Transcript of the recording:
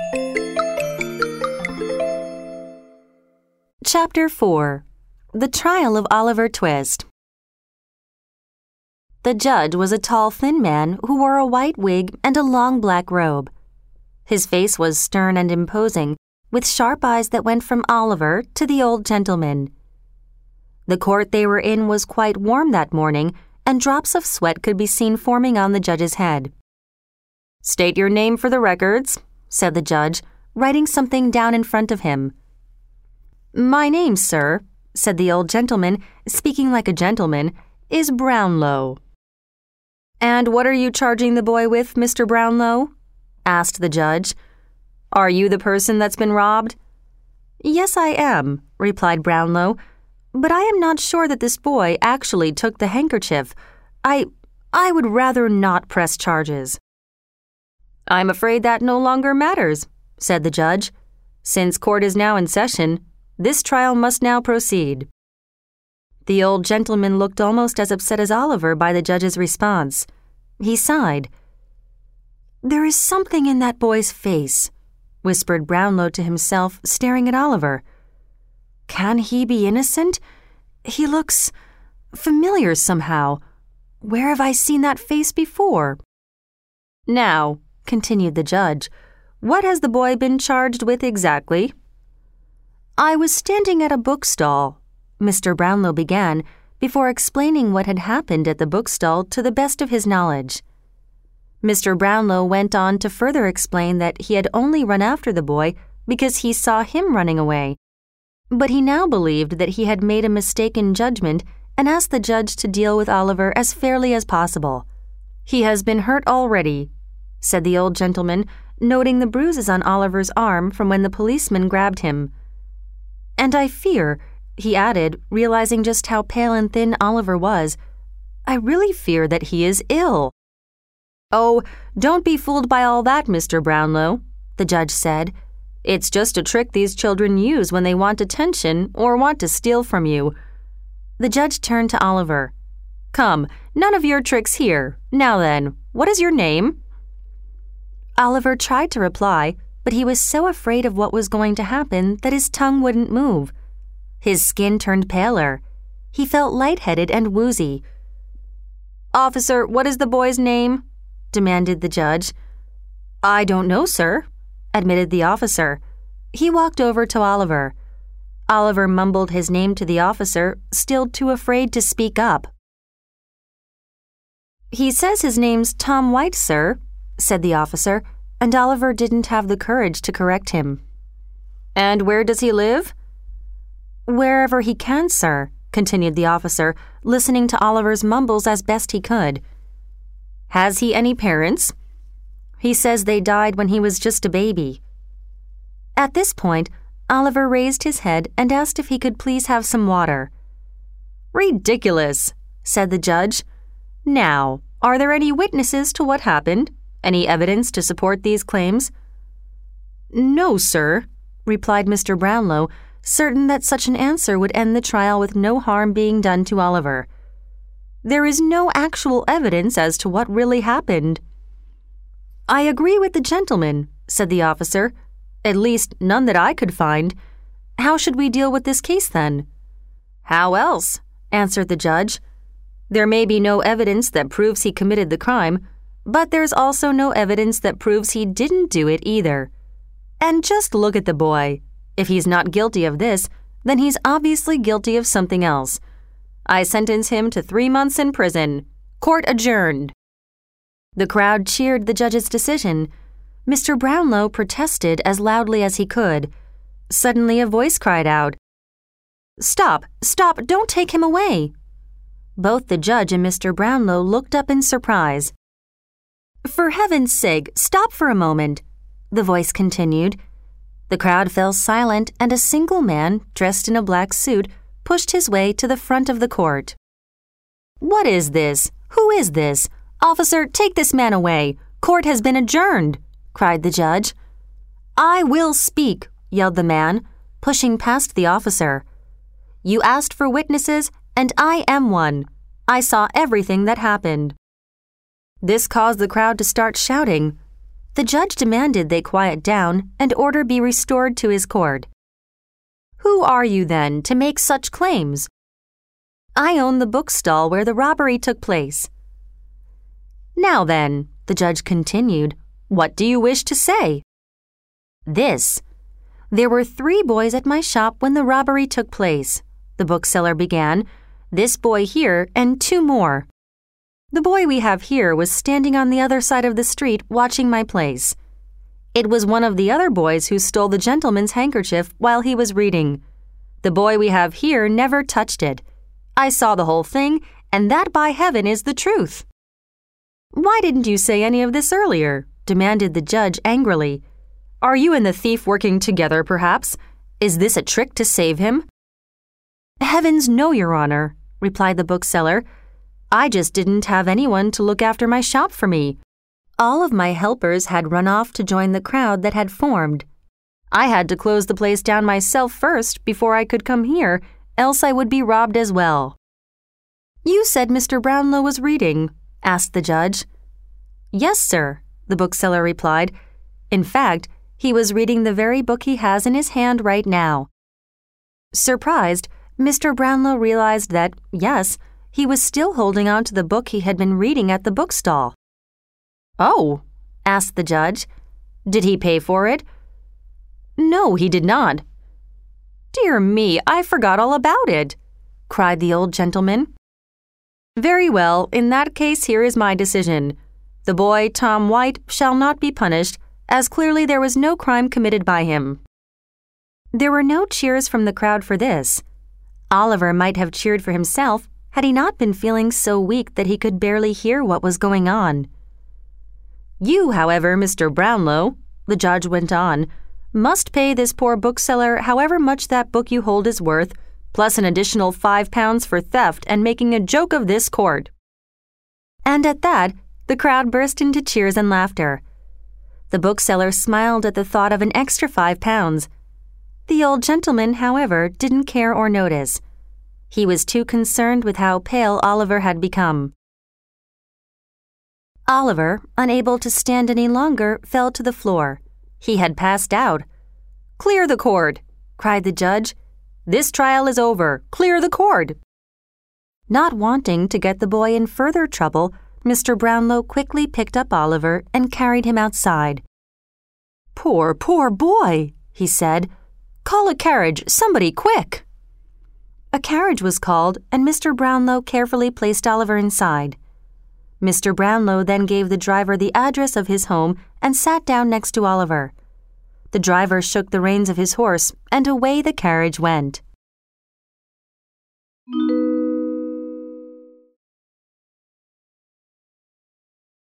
Chapter 4. The Trial of Oliver Twist. The judge was a tall, thin man who wore a white wig and a long black robe. His face was stern and imposing, with sharp eyes that went from Oliver to the old gentleman. The court they were in was quite warm that morning, and drops of sweat could be seen forming on the judge's head. "State your name for the records," said the judge, writing something down in front of him. "My name, sir," said the old gentleman, speaking like a gentleman, "is Brownlow." "And what are you charging the boy with, Mr. Brownlow?" asked the judge. "Are you the person that's been robbed?" "Yes, I am," replied Brownlow, "but I am not sure that this boy actually took the handkerchief. I would rather not press charges." "I'm afraid that no longer matters," said the judge. "Since court is now in session, this trial must now proceed." The old gentleman looked almost as upset as Oliver by the judge's response. He sighed. "There is something in that boy's face," whispered Brownlow to himself, staring at Oliver. "Can he be innocent? He looks familiar somehow. Where have I seen that face before?" "Now," continued the judge, "what has the boy been charged with exactly?" "I was standing at a bookstall," Mr. Brownlow began, before explaining what had happened at the bookstall to the best of his knowledge. Mr. Brownlow went on to further explain that he had only run after the boy because he saw him running away. But he now believed that he had made a mistake in judgment and asked the judge to deal with Oliver as fairly as possible. "He has been hurt already," said the old gentleman, noting the bruises on Oliver's arm from when the policeman grabbed him. "And I fear," he added, realizing just how pale and thin Oliver was, "I really fear that he is ill." "Oh, don't be fooled by all that, Mr. Brownlow," the judge said. "It's just a trick these children use when they want attention or want to steal from you." The judge turned to Oliver. "Come, none of your tricks here. Now then, what is your name?" Oliver tried to reply, but he was so afraid of what was going to happen that his tongue wouldn't move. His skin turned paler. He felt lightheaded and woozy. "Officer, what is the boy's name?" demanded the judge. "I don't know, sir," admitted the officer. He walked over to Oliver. Oliver mumbled his name to the officer, still too afraid to speak up. "He says his name's Tom White, sir," said the officer, and Oliver didn't have the courage to correct him. "And where does he live?" "Wherever he can, sir," continued the officer, listening to Oliver's mumbles as best he could. "Has he any parents?" "He says they died when he was just a baby." At this point, Oliver raised his head and asked if he could please have some water. "Ridiculous," said the judge. "Now, are there any witnesses to what happened? Any evidence to support these claims?" "No, sir," replied Mr. Brownlow, certain that such an answer would end the trial with no harm being done to Oliver. "There is no actual evidence as to what really happened." "I agree with the gentleman," said the officer. "At least none that I could find. How should we deal with this case then?" "How else?" answered the judge. "There may be no evidence that proves he committed the crime, but there's also no evidence that proves he didn't do it either. And just look at the boy. If he's not guilty of this, then he's obviously guilty of something else. I sentence him to 3 months in prison. Court adjourned." The crowd cheered the judge's decision. Mr. Brownlow protested as loudly as he could. Suddenly a voice cried out, "Stop! Stop! Don't take him away!" Both the judge and Mr. Brownlow looked up in surprise. "For heaven's sake, stop for a moment," the voice continued. The crowd fell silent, and a single man, dressed in a black suit, pushed his way to the front of the court. "What is this? Who is this? Officer, take this man away. Court has been adjourned," cried the judge. "I will speak," yelled the man, pushing past the officer. "You asked for witnesses, and I am one. I saw everything that happened." This caused the crowd to start shouting. The judge demanded they quiet down and order be restored to his court. "Who are you, then, to make such claims?" "I own the bookstall where the robbery took place." "Now then," the judge continued, "what do you wish to say?" "This. There were 3 boys at my shop when the robbery took place," the bookseller began. "This boy here and 2 more. The boy we have here was standing on the other side of the street watching my place. It was one of the other boys who stole the gentleman's handkerchief while he was reading. The boy we have here never touched it. I saw the whole thing, and that, by heaven, is the truth." "Why didn't you say any of this earlier?" demanded the judge angrily. "Are you and the thief working together, perhaps? Is this a trick to save him?" "Heavens, no, Your Honor," replied the bookseller. "I just didn't have anyone to look after my shop for me. All of my helpers had run off to join the crowd that had formed. I had to close the place down myself first before I could come here, else I would be robbed as well." "You said Mr. Brownlow was reading?" asked the judge. "Yes, sir," the bookseller replied. "In fact, he was reading the very book he has in his hand right now." Surprised, Mr. Brownlow realized that, yes, he was still holding on to the book he had been reading at the bookstall. "Oh," asked the judge. "Did he pay for it?" "No, he did not." "Dear me, I forgot all about it," cried the old gentleman. "Very well, in that case here is my decision. The boy, Tom White, shall not be punished, as clearly there was no crime committed by him." There were no cheers from the crowd for this. Oliver might have cheered for himself had he not been feeling so weak that he could barely hear what was going on. "You, however, Mr. Brownlow," the judge went on, "must pay this poor bookseller however much that book you hold is worth, plus an additional £5 for theft and making a joke of this court." And at that, the crowd burst into cheers and laughter. The bookseller smiled at the thought of an extra £5. The old gentleman, however, didn't care or notice. He was too concerned with how pale Oliver had become. Oliver, unable to stand any longer, fell to the floor. He had passed out. "Clear the court!" cried the judge. "This trial is over. Clear the court!" Not wanting to get the boy in further trouble, Mr. Brownlow quickly picked up Oliver and carried him outside. "Poor, poor boy," he said. "Call a carriage, somebody, quick!" A carriage was called, and Mr. Brownlow carefully placed Oliver inside. Mr. Brownlow then gave the driver the address of his home and sat down next to Oliver. The driver shook the reins of his horse, and away the carriage went.